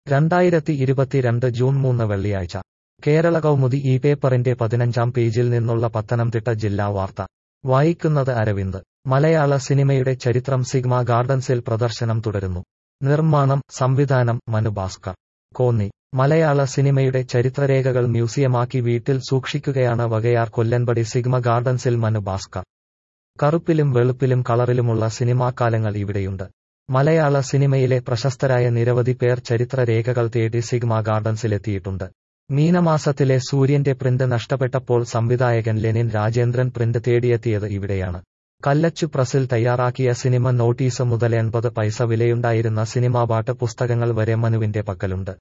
2022 June 3 വെള്ളിയാഴ്ച കേരള കൗമുദി ഈ പേപ്പറിന്റെ 15-ാം പേജിൽ നിന്നുള്ള പത്തനംതിട്ട ജില്ലാ വാർത്ത വായിക്കുന്നത് അരവിന്ദ്. മലയാള സിനിമയുടെ ചരിത്രം സിഗ്മ ഗാർഡൻസിൽ പ്രദർശനം തുടരുന്നു. നിർമ്മാണം, സംവിധാനം മനു ഭാസ്കർ, കോന്നി. മലയാള സിനിമയുടെ ചരിത്രരേഖകൾ മ്യൂസിയമാക്കി വീട്ടിൽ സൂക്ഷിക്കുകയാണ് വകയാർ കൊല്ലൻപടി സിഗ്മ ഗാർഡൻസിൽ മനു ഭാസ്കർ. കറുപ്പിലും വെളുപ്പിലും കളറിലുമുള്ള സിനിമാക്കാലങ്ങൾ ഇവിടെയുണ്ട്. മലയാള സിനിമയിലെ പ്രശസ്തരായ നിരവധി പേർ ചരിത്ര രേഖകൾ തേടി സിഗ്മ ഗാർഡൻസിലെത്തിയിട്ടുണ്ട്. മീനമാസത്തിലെ സൂര്യന്റെ പ്രിന്റ് നഷ്ടപ്പെട്ടപ്പോൾ സംവിധായകൻ ലെനിൻ രാജേന്ദ്രൻ പ്രിന്റ് തേടിയെത്തിയത് ഇവിടെയാണ്. കല്ലച്ചു പ്രസിൽ തയ്യാറാക്കിയ സിനിമ നോട്ടീസ് മുതൽ 80 പൈസ വിലയുണ്ടായിരുന്ന സിനിമാപാട്ട് പുസ്തകങ്ങൾ വരെ മനുവിന്റെ പക്കലുണ്ട്.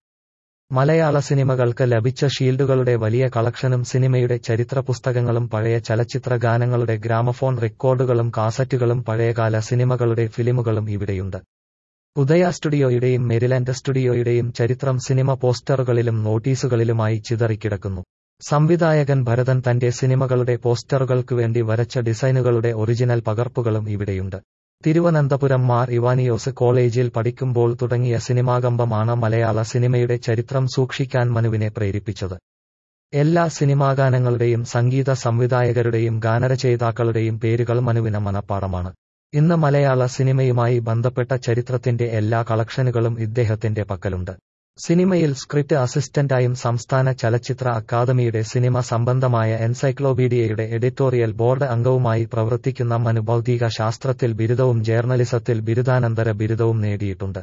മലയാള സിനിമകൾക്ക് ലഭിച്ച ഷീൽഡുകളുടെ വലിയ കളക്ഷനും സിനിമയുടെ ചരിത്ര പുസ്തകങ്ങളും പഴയ ചലച്ചിത്ര ഗാനങ്ങളുടെ ഗ്രാമഫോൺ റെക്കോർഡുകളും കാസറ്റുകളും പഴയകാല സിനിമകളുടെ ഫിലിമുകളും ഇവിടെയുണ്ട്. ഉദയ സ്റ്റുഡിയോയുടെയും മെരിലാൻഡ് സ്റ്റുഡിയോയുടെയും ചരിത്രം സിനിമ പോസ്റ്ററുകളിലും നോട്ടീസുകളിലുമായി ചിതറിക്കിടക്കുന്നു. സംവിധായകൻ ഭരതൻ തന്റെ സിനിമകളുടെ പോസ്റ്ററുകൾക്കു വേണ്ടി വരച്ച ഡിസൈനുകളുടെ ഒറിജിനൽ പകർപ്പുകളും ഇവിടെയുണ്ട്. തിരുവനന്തപുരം മാർ ഇവാനിയോസ് കോളേജിൽ പഠിക്കുമ്പോൾ തുടങ്ങിയ സിനിമാകമ്പമാണ് മലയാള സിനിമയുടെ ചരിത്രം സൂക്ഷിക്കാൻ മനുവിനെ പ്രേരിപ്പിച്ചത്. എല്ലാ സിനിമാഗാനങ്ങളുടെയും സംഗീത സംവിധായകരുടെയും ഗാനരചയിതാക്കളുടെയും പേരുകൾ മനുവിന് മനഃപ്പാഠമാണ്. ഇന്ന് മലയാള സിനിമയുമായി ബന്ധപ്പെട്ട ചരിത്രത്തിന്റെ എല്ലാ കളക്ഷനുകളും ഇദ്ദേഹത്തിന്റെ പക്കലുണ്ട്. സിനിമയിൽ സ്ക്രിപ്റ്റ് അസിസ്റ്റന്റായും സംസ്ഥാന ചലച്ചിത്ര അക്കാദമിയുടെ സിനിമ സംബന്ധമായ എൻസൈക്ലോപീഡിയയുടെ എഡിറ്റോറിയൽ ബോർഡ് അംഗവുമായി പ്രവർത്തിക്കുന്ന മനു ഭൗതിക ശാസ്ത്രത്തിൽ ബിരുദവും ജേർണലിസത്തിൽ ബിരുദാനന്തര ബിരുദവും നേടിയിട്ടുണ്ട്.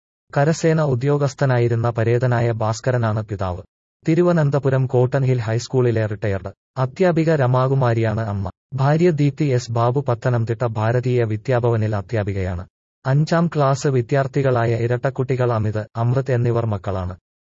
കരസേന ഉദ്യോഗസ്ഥനായിരുന്ന പരേതനായ ഭാസ്കരനാണ് പിതാവ്. തിരുവനന്തപുരം കോട്ടൺ ഹിൽ ഹൈസ്കൂളിലെ റിട്ടയർഡ് അധ്യാപിക രമാകുമാരിയാണ് അമ്മ. ഭാര്യ ദീപ്തി എസ്. ബാബു പത്തനംതിട്ട ഭാരതീയ വിദ്യാഭവനിൽ അധ്യാപികയാണ്. 5ാം ക്ലാസ് വിദ്യാർത്ഥികളായ ഇരട്ടക്കുട്ടികൾ അമിത്, അമൃത് എന്നിവർ മക്കളാണ്.